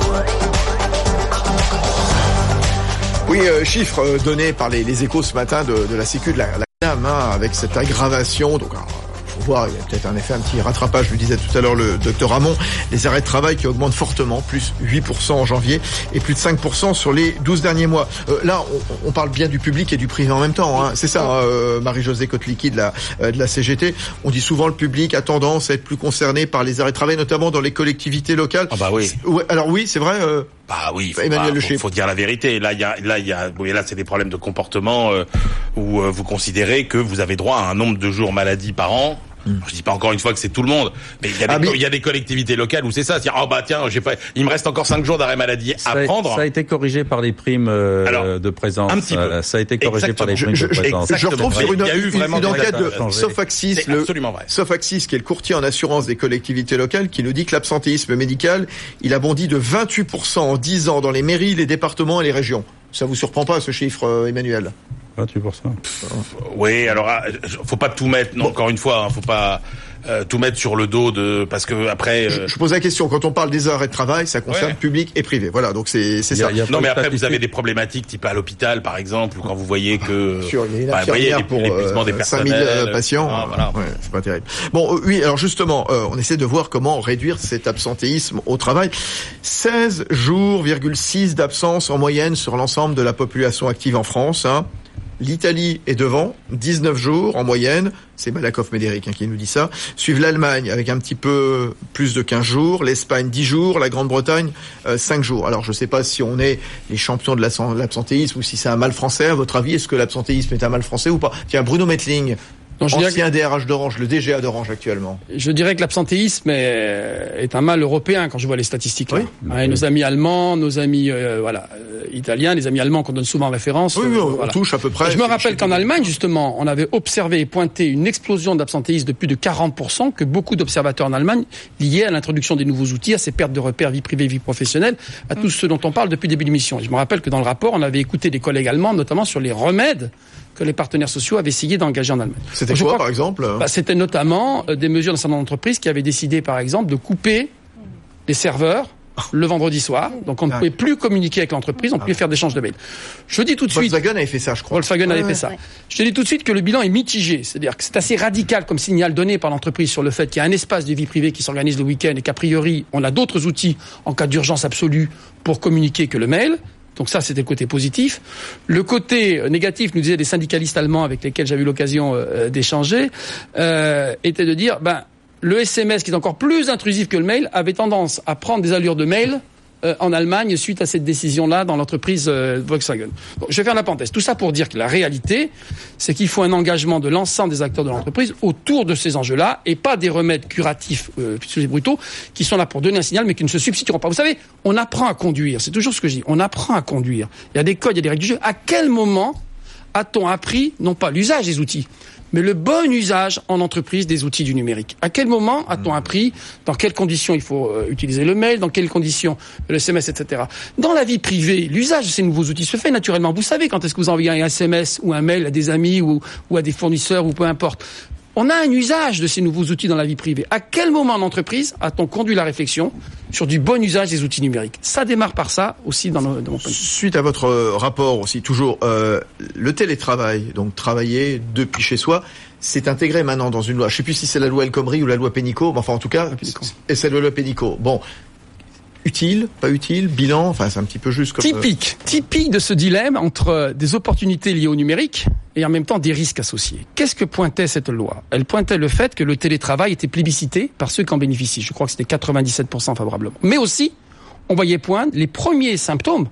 Oui, euh, chiffres euh, donnés par les, les échos ce matin de, de la Sécu de la, la C N A M, hein, avec cette aggravation. Donc, alors, faut voir, il y a peut-être un effet, un petit rattrapage, je le disais tout à l'heure le docteur Ramon. Les arrêts de travail qui augmentent fortement, plus huit pour cent en janvier et plus de cinq pour cent sur les douze derniers mois. Euh, là, on, on parle bien du public et du privé en même temps. Hein. C'est ça, euh, Marie-Josée Kotlicki de la, euh, de la C G T. On dit souvent le public a tendance à être plus concerné par les arrêts de travail, notamment dans les collectivités locales. Ah bah oui. Ouais, alors oui, c'est vrai. Euh, Bah oui, faut, Emmanuel pas, faut, faut dire la vérité. Là, il y a, là, il y a, oui, là, c'est des problèmes de comportement euh, où euh, vous considérez que vous avez droit à un nombre de jours maladie par an. Mmh. Je dis pas encore une fois que c'est tout le monde, mais il y a des, ah, mais... il y a des collectivités locales où c'est ça. C'est-à-dire, oh bah tiens, j'ai pas, il me reste encore cinq jours d'arrêt maladie à ça prendre. Ça a été corrigé par les primes euh, Alors, de présence. Un petit peu. Ça a été corrigé Exactement. par les primes je, de présence. Je, je retrouve sur une, il y a eu une, vraiment une enquête de Sofaxis, le Sofaxis, qui est le courtier en assurance des collectivités locales, qui nous dit que l'absentéisme médical, il a bondi de vingt-huit pour cent en dix ans dans les mairies, les départements et les régions. Ça vous surprend pas ce chiffre, Emmanuel? vingt-huit pour cent. Oui, alors faut pas tout mettre. Non, bon. Encore une fois, hein, faut pas. Euh, tout mettre sur le dos de parce que après. Euh... Je, je pose la question. Quand on parle des arrêts de travail, ça concerne ouais. public et privé. Voilà, donc c'est c'est ça. Y a non, mais après vous avez des problématiques type à l'hôpital, par exemple, ou quand vous voyez que. Sur il y a une bah, voyez, pour euh, des cinq mille patients. Ah, voilà. Ouais, c'est pas terrible. Bon, euh, oui. Alors justement, euh, on essaie de voir comment réduire cet absentéisme au travail. seize jours, six d'absence en moyenne sur l'ensemble de la population active en France. Hein. L'Italie est devant, dix-neuf jours en moyenne, c'est Malakoff-Médéric hein, qui nous dit ça. Suivent l'Allemagne avec un petit peu plus de quinze jours, l'Espagne dix jours, la Grande-Bretagne euh, cinq jours. Alors je ne sais pas si on est les champions de l'absentéisme ou si c'est un mal français. À votre avis, est-ce que l'absentéisme est un mal français ou pas? Tiens, Bruno Mettling. Non, je ancien que... D R H d'Orange, le D G A d'Orange actuellement. Je dirais que l'absentéisme est, est un mal européen quand je vois les statistiques là. Oui, hein, oui. Nos amis allemands, nos amis euh, voilà euh, italiens, les amis allemands qu'on donne souvent en référence. Oui, oui on, euh, voilà. on touche à peu près. Je me rappelle qu'en Allemagne justement, on avait observé et pointé une explosion d'absentéisme de plus de quarante pour cent que beaucoup d'observateurs en Allemagne liés à l'introduction des nouveaux outils, à ces pertes de repères vie privée, vie professionnelle, à mmh. tout ce dont on parle depuis le début de l'émission. Et je me rappelle que dans le rapport, on avait écouté des collègues allemands, notamment sur les remèdes que les partenaires sociaux avaient essayé d'engager en Allemagne. C'était quoi, par exemple? Bah, c'était notamment euh, des mesures d'un certain nombre d'entreprises qui avaient décidé, par exemple, de couper les serveurs le vendredi soir. Donc, on ne ah. pouvait plus communiquer avec l'entreprise, on ne pouvait ah. faire d'échange de mails. Je dis tout de suite... Volkswagen avait fait ça, je crois. Volkswagen ouais, avait ouais. fait ça. Ouais. Je te dis tout de suite que le bilan est mitigé. C'est-à-dire que c'est assez radical comme signal donné par l'entreprise sur le fait qu'il y a un espace de vie privée qui s'organise le week-end et qu'a priori, on a d'autres outils en cas d'urgence absolue pour communiquer que le mail. Donc ça, c'était le côté positif. Le côté négatif, nous disaient des syndicalistes allemands avec lesquels j'avais eu l'occasion euh, d'échanger, euh, était de dire, ben, le S M S, qui est encore plus intrusif que le mail, avait tendance à prendre des allures de mail euh, en Allemagne suite à cette décision-là dans l'entreprise euh, Volkswagen. Donc, je vais faire la parenthèse. Tout ça pour dire que la réalité, c'est qu'il faut un engagement de l'ensemble des acteurs de l'entreprise autour de ces enjeux-là et pas des remèdes curatifs euh, brutaux qui sont là pour donner un signal mais qui ne se substitueront pas. Vous savez, on apprend à conduire. C'est toujours ce que je dis. On apprend à conduire. Il y a des codes, il y a des règles du jeu. À quel moment a-t-on appris, non pas l'usage des outils, mais le bon usage en entreprise des outils du numérique? À quel moment a-t-on appris dans quelles conditions il faut euh, utiliser le mail, dans quelles conditions le S M S, et cetera. Dans la vie privée, l'usage de ces nouveaux outils se fait naturellement. Vous savez quand est-ce que vous envoyez un S M S ou un mail à des amis ou, ou à des fournisseurs ou peu importe. On a un usage de ces nouveaux outils dans la vie privée. À quel moment en entreprise a-t-on conduit la réflexion sur du bon usage des outils numériques? Ça démarre par ça aussi dans, nos, dans mon point de vue. Suite à votre rapport aussi, toujours, euh, le télétravail, donc travailler depuis chez soi, c'est intégré maintenant dans une loi. Je ne sais plus si c'est la loi El Khomri ou la loi Pénicaud, mais enfin en tout cas, et c'est la loi Pénicaud. Bon. Utile, pas utile, bilan, enfin c'est un petit peu juste comme... Typique, euh... typique de ce dilemme entre des opportunités liées au numérique et en même temps des risques associés. Qu'est-ce que pointait cette loi? Elle pointait le fait que le télétravail était plébiscité par ceux qui en bénéficient. Je crois que c'était quatre-vingt-dix-sept pour cent favorablement. Mais aussi, on voyait poindre les premiers symptômes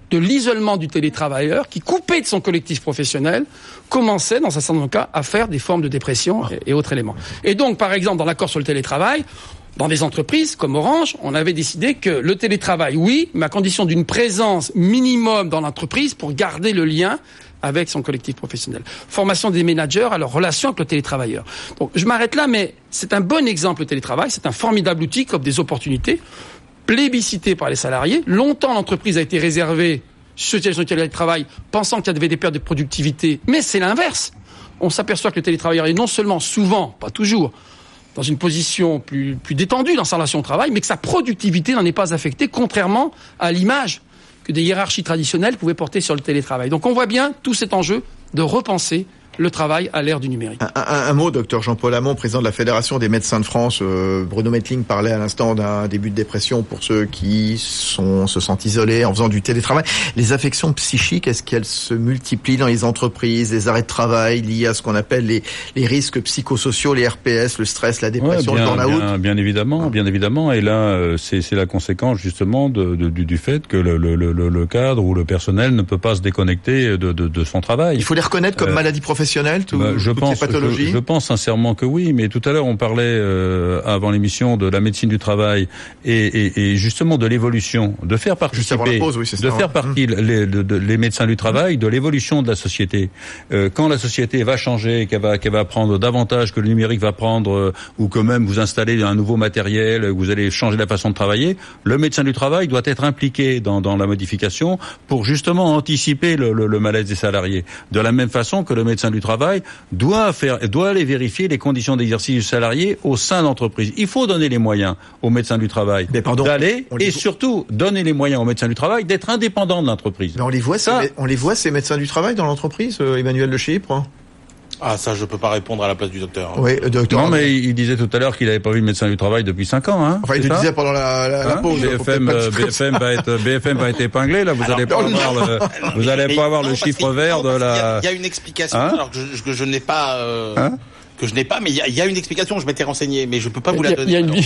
de l'isolement du télétravailleur qui, coupé de son collectif professionnel, commençait, dans un certain nombre de cas, à faire des formes de dépression et, et autres éléments. Et donc, par exemple, dans l'accord sur le télétravail, dans des entreprises comme Orange, on avait décidé que le télétravail, oui, mais à condition d'une présence minimum dans l'entreprise pour garder le lien avec son collectif professionnel. Formation des managers à leur relation avec le télétravailleur. Donc, je m'arrête là, mais c'est un bon exemple, le télétravail. C'est un formidable outil comme des opportunités, plébiscité par les salariés. Longtemps, l'entreprise a été réservée sur le télétravail, pensant qu'il y avait des pertes de productivité. Mais c'est l'inverse. On s'aperçoit que le télétravailleur est non seulement souvent, pas toujours, dans une position plus, plus détendue dans sa relation au travail, mais que sa productivité n'en est pas affectée, contrairement à l'image que des hiérarchies traditionnelles pouvaient porter sur le télétravail. Donc on voit bien tout cet enjeu de repenser le travail à l'ère du numérique. Un, un, un mot, docteur Jean-Paul Hamon, président de la Fédération des médecins de France. Euh, Bruno Mettling parlait à l'instant d'un début de dépression pour ceux qui sont, se sentent isolés en faisant du télétravail. Les affections psychiques, est-ce qu'elles se multiplient dans les entreprises, les arrêts de travail liés à ce qu'on appelle les, les risques psychosociaux, les R P S, le stress, la dépression, ouais, bien, le burn-out? Bien, bien évidemment, bien évidemment. Et là, c'est, c'est la conséquence justement de, de, du, du fait que le, le, le, le cadre ou le personnel ne peut pas se déconnecter de, de, de son travail. Il faut les reconnaître comme euh, maladie professionnelle. Tout, bah, je pense, je, je pense sincèrement que oui, mais tout à l'heure on parlait euh, avant l'émission de la médecine du travail et, et, et justement de l'évolution, de faire participer, pause, oui, de faire partie mmh. les, de, de, les médecins du travail de l'évolution de la société. Euh, quand la société va changer, qu'elle va, qu'elle va prendre davantage, que le numérique va prendre, euh, ou que même vous installez un nouveau matériel, que vous allez changer la façon de travailler, le médecin du travail doit être impliqué dans, dans la modification pour justement anticiper le, le, le malaise des salariés. De la même façon que le médecin du travail doit faire, doit aller vérifier les conditions d'exercice du salarié au sein de l'entreprise. Il faut donner les moyens aux médecins du travail d'aller et les... surtout donner les moyens aux médecins du travail d'être indépendants de l'entreprise. Mais on les voit, ça, ces, on les voit ces médecins du travail dans l'entreprise, euh, Emmanuel de Chypre. Ah, ça, je peux pas répondre à la place du docteur. Oui, euh, docteur. Non, mais il disait tout à l'heure qu'il n'avait pas vu le médecin du travail depuis cinq ans, hein. Enfin, il le disait pendant la, la, hein la pause. B F M, B F M va être, B F M va être épinglé, là. Vous alors, allez pas non, avoir non, le, vous allez pas avoir le chiffre vert de la... Il y a une explication, hein alors que je, que je n'ai pas, euh, hein que je n'ai pas, mais il y a, il y a une explication, je m'étais renseigné, mais je peux pas vous la donner. Il y a une...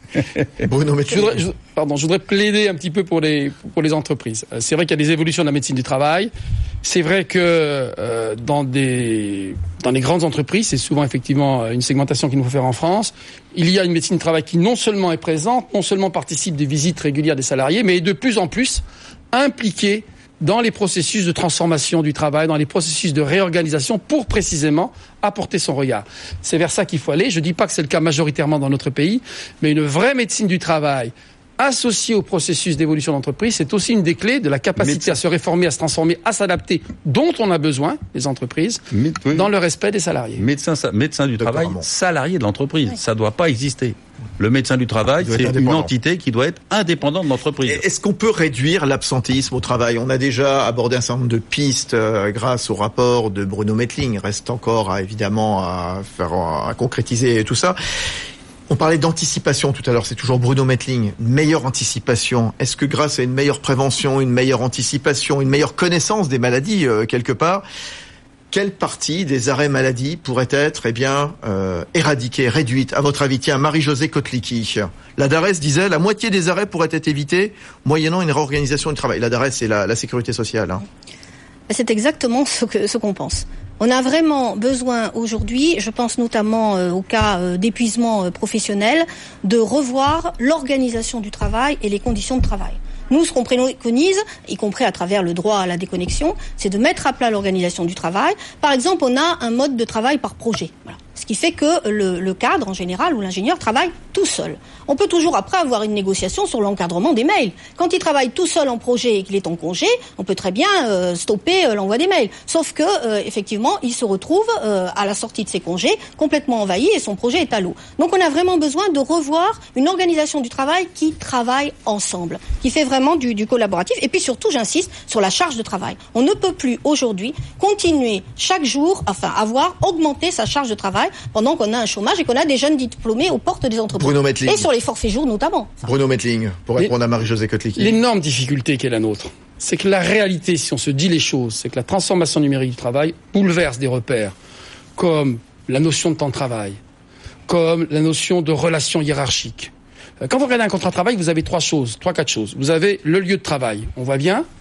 Bruno je voudrais, je, pardon, je voudrais plaider un petit peu pour les, pour les entreprises. C'est vrai qu'il y a des évolutions de la médecine du travail. C'est vrai que euh, dans des dans les grandes entreprises, c'est souvent effectivement une segmentation qu'il nous faut faire en France. Il y a une médecine du travail qui non seulement est présente, non seulement participe des visites régulières des salariés, mais est de plus en plus impliquée dans les processus de transformation du travail, dans les processus de réorganisation pour précisément apporter son regard. C'est vers ça qu'il faut aller. Je ne dis pas que c'est le cas majoritairement dans notre pays, mais une vraie médecine du travail associée au processus d'évolution d'entreprise, c'est aussi une des clés de la capacité Médecin. à se réformer, à se transformer, à s'adapter, dont on a besoin, les entreprises, Mé- oui. dans le respect des salariés. Médecin, médecin du Docteur travail, Armand. Salarié de l'entreprise, oui. ça ne doit pas exister. Le médecin du travail, c'est une entité qui doit être indépendante de l'entreprise. Est-ce qu'on peut réduire l'absentéisme au travail ? On a déjà abordé un certain nombre de pistes euh, grâce au rapport de Bruno Mettling. Reste encore à, évidemment à faire à concrétiser tout ça. On parlait d'anticipation tout à l'heure, c'est toujours Bruno Mettling. Une meilleure anticipation. Est-ce que grâce à une meilleure prévention, une meilleure anticipation, une meilleure connaissance des maladies euh, quelque part, quelle partie des arrêts maladie pourrait être, eh bien, euh, éradiquée, réduite, à votre avis? Tiens, Marie-Josée Kotliki. La D A R E S disait la moitié des arrêts pourraient être évités moyennant une réorganisation du travail. La D A R E S, c'est la, la sécurité sociale. Hein. C'est exactement ce que ce qu'on pense. On a vraiment besoin aujourd'hui, je pense notamment euh, au cas euh, d'épuisement euh, professionnel, de revoir l'organisation du travail et les conditions de travail. Nous, ce qu'on préconise, y compris à travers le droit à la déconnexion, c'est de mettre à plat l'organisation du travail. Par exemple, on a un mode de travail par projet. Voilà. Ce qui fait que le, le cadre, en général, ou l'ingénieur travaille tout seul. On peut toujours après avoir une négociation sur l'encadrement des mails. Quand il travaille tout seul en projet et qu'il est en congé, on peut très bien euh, stopper euh, l'envoi des mails. Sauf que, euh, effectivement, il se retrouve euh, à la sortie de ses congés complètement envahi et son projet est à l'eau. Donc on a vraiment besoin de revoir une organisation du travail qui travaille ensemble, qui fait vraiment du, du collaboratif. Et puis surtout, j'insiste, sur la charge de travail. On ne peut plus aujourd'hui continuer chaque jour, enfin avoir augmenté sa charge de travail pendant qu'on a un chômage et qu'on a des jeunes diplômés aux portes des entreprises. Bruno Mettling. Et sur les forfaits jours notamment. Bruno Mettling, pour répondre les, à Marie-Josée Kotliki. L'énorme difficulté qui est la nôtre, c'est que la réalité, si on se dit les choses, c'est que la transformation numérique du travail bouleverse des repères comme la notion de temps de travail, comme la notion de relation hiérarchique. Quand vous regardez un contrat de travail, vous avez trois choses, trois, quatre choses. Vous avez le lieu de travail, on voit bien,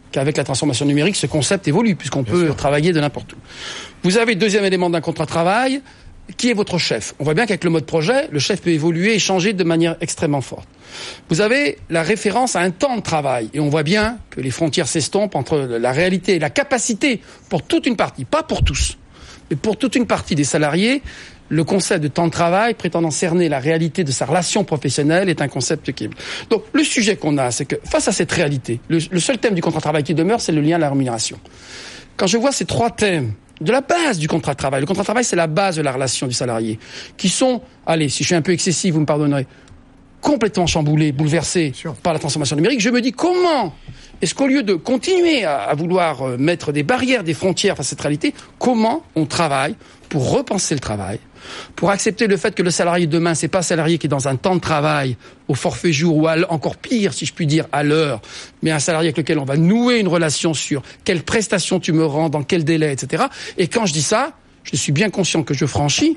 qu'avec la transformation numérique, ce concept évolue, puisqu'on Bien peut sûr. travailler de n'importe où. Vous avez deuxième élément d'un contrat de travail, qui est votre chef. On voit bien qu'avec le mode projet, le chef peut évoluer et changer de manière extrêmement forte. Vous avez la référence à un temps de travail, et on voit bien que les frontières s'estompent entre la réalité et la capacité, pour toute une partie, pas pour tous, mais pour toute une partie des salariés, le concept de temps de travail prétendant cerner la réalité de sa relation professionnelle est un concept qui est... Donc, le sujet qu'on a, c'est que face à cette réalité, le, le seul thème du contrat de travail qui demeure, c'est le lien à la rémunération. Quand je vois ces trois thèmes de la base du contrat de travail, le contrat de travail, c'est la base de la relation du salarié, qui sont, allez, si je suis un peu excessif, vous me pardonnerez, complètement chamboulés, bouleversés par la transformation numérique, je me dis comment est-ce qu'au lieu de continuer à, à vouloir euh, mettre des barrières, des frontières face à cette réalité, comment on travaille pour repenser le travail, pour accepter le fait que le salarié de demain, c'est pas un salarié qui est dans un temps de travail au forfait jour ou à encore pire, si je puis dire, à l'heure, mais un salarié avec lequel on va nouer une relation sur quelle prestation tu me rends, dans quel délai, et cetera. Et quand je dis ça, je suis bien conscient que je franchis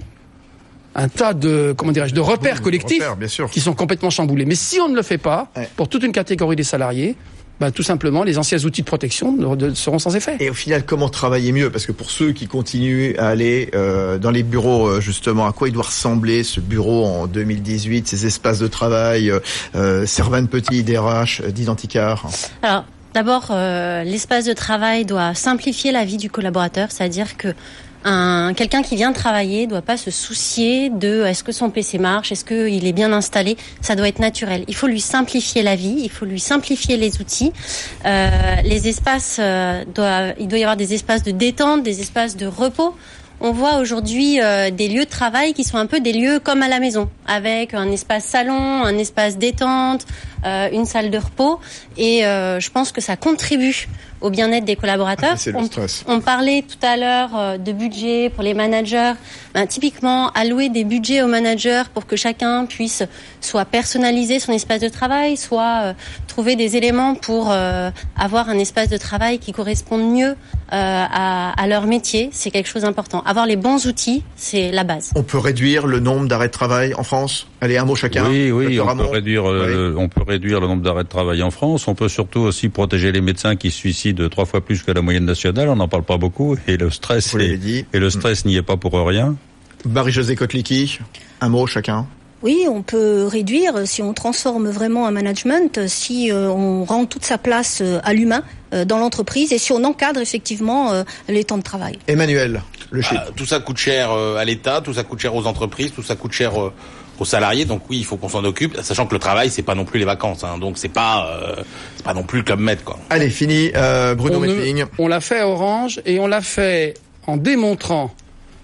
un tas de, comment dirais-je, de repères oui, collectifs repères, bien sûr. Qui sont complètement chamboulés. Mais si on ne le fait pas, ouais. pour toute une catégorie des salariés, bah, tout simplement, les anciens outils de protection seront sans effet. Et au final, comment travailler mieux ? Parce que pour ceux qui continuent à aller euh, dans les bureaux, justement, à quoi il doit ressembler ce bureau en deux mille dix-huit, ces espaces de travail, euh, Servan Petit, D R H, d'Identicar ? Alors, d'abord, euh, l'espace de travail doit simplifier la vie du collaborateur, c'est-à-dire que Un, quelqu'un qui vient travailler doit pas se soucier de est-ce que son P C marche, est-ce qu'il est bien installé. Ça doit être naturel. Il faut lui simplifier la vie, il faut lui simplifier les outils. Euh, les espaces, euh, doit, il doit y avoir des espaces de détente, des espaces de repos. On voit aujourd'hui euh, des lieux de travail qui sont un peu des lieux comme à la maison, avec un espace salon, un espace détente, euh, une salle de repos. Et euh, je pense que ça contribue au bien-être des collaborateurs. C'est le stress. On, on parlait tout à l'heure euh, de budget pour les managers. Ben, typiquement, allouer des budgets aux managers pour que chacun puisse soit personnaliser son espace de travail, soit euh, trouver des éléments pour euh, avoir un espace de travail qui corresponde mieux euh, à, à leur métier. C'est quelque chose d'important. Avoir les bons outils, c'est la base. On peut réduire le nombre d'arrêts de travail en France ? Allez, un mot chacun. Oui, oui, on peut, réduire, euh, oui. on peut réduire le nombre d'arrêts de travail en France. On peut surtout aussi protéger les médecins qui se suicident trois fois plus que la moyenne nationale. On n'en parle pas beaucoup. Et le stress, est, et le stress mmh. n'y est pas pour rien. Marie-Josée Kotlicki, un mot chacun. Oui, on peut réduire si on transforme vraiment un management, si euh, on rend toute sa place euh, à l'humain euh, dans l'entreprise et si on encadre effectivement euh, les temps de travail. Emmanuel, le chiffre. Ah, tout ça coûte cher euh, à l'État, tout ça coûte cher aux entreprises, tout ça coûte cher euh, aux salariés. Donc oui, il faut qu'on s'en occupe, sachant que le travail, c'est pas non plus les vacances. Hein, donc c'est pas, euh, c'est pas non plus le Club Med, quoi. Allez, fini. Euh, Bruno Mettling. On l'a fait à Orange et on l'a fait en démontrant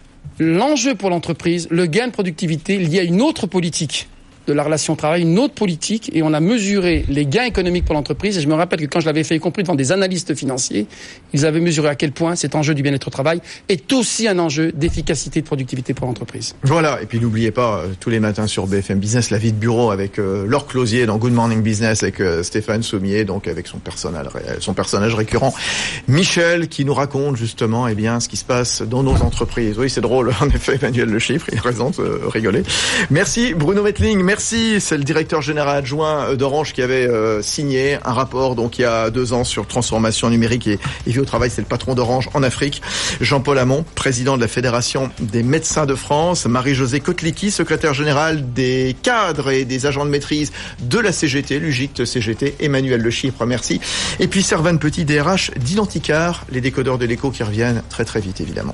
l'enjeu pour l'entreprise, le gain de productivité lié à une autre politique de la relation travail, une autre politique, et on a mesuré les gains économiques pour l'entreprise. Et je me rappelle que quand je l'avais fait, y compris devant des analystes financiers, ils avaient mesuré à quel point cet enjeu du bien-être au travail est aussi un enjeu d'efficacité et de productivité pour l'entreprise. Voilà, et puis n'oubliez pas, euh, tous les matins sur B F M Business, la vie de bureau avec euh, Laure Closier dans Good Morning Business, avec euh, Stéphane Soumier, donc avec son personnage, son personnage récurrent, Michel, qui nous raconte justement eh bien, ce qui se passe dans nos entreprises. Oui, c'est drôle, en effet, Emmanuel Le Chiffre, il a raison de rigoler. Merci Bruno Mettling, merci. C'est le directeur général adjoint d'Orange qui avait euh, signé un rapport donc il y a deux ans sur transformation numérique et, et vie au travail. C'est le patron d'Orange en Afrique. Jean-Paul Hamon, président de la Fédération des médecins de France. Marie-Josée Kotlicki, secrétaire générale des cadres et des agents de maîtrise de la C G T, l'U G I C T C G T. Emmanuel Le Chiffre, merci. Et puis Servan Petit, D R H d'Identicar, les décodeurs de l'écho qui reviennent très très vite évidemment.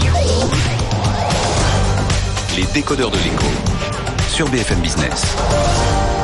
Les décodeurs de l'écho sur B F M Business.